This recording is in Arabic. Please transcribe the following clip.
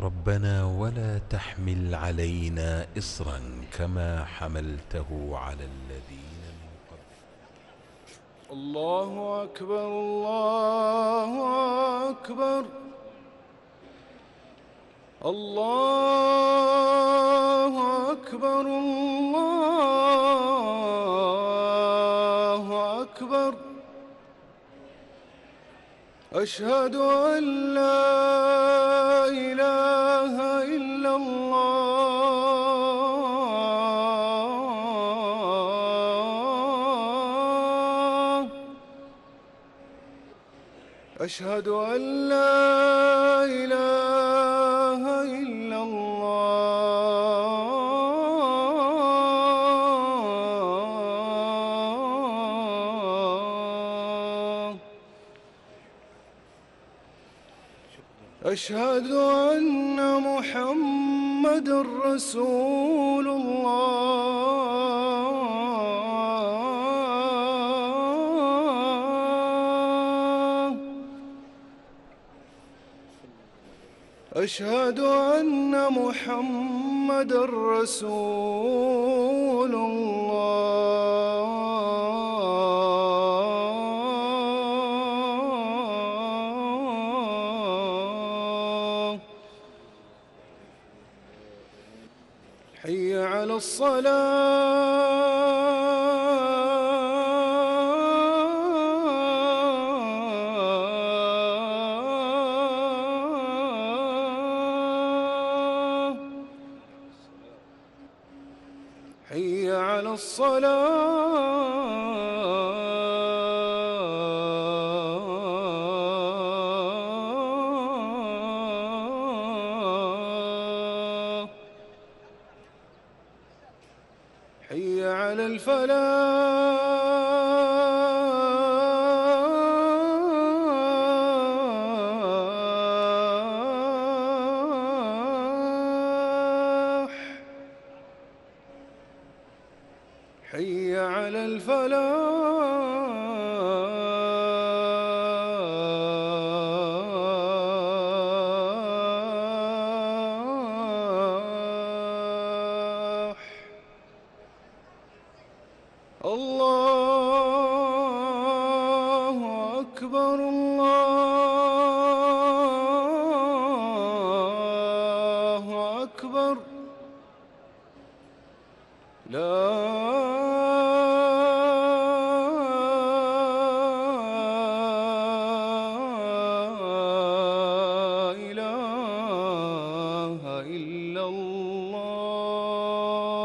ربنا ولا تحمل علينا إصرا كما حملته على الذين من قبلنا. الله أكبر الله أكبر الله أكبر الله أكبر. أشهد أن لا إله إلا الله. أشهد أن لا إله إلا الله. أشهد أن محمد رسول الله. أشهد أن محمد رسول الله. حي على الصلاة. حي على الصلاة. حي على الفلاح. حي على الفلاح. الله أكبر الله أكبر. لا إله إلا الله.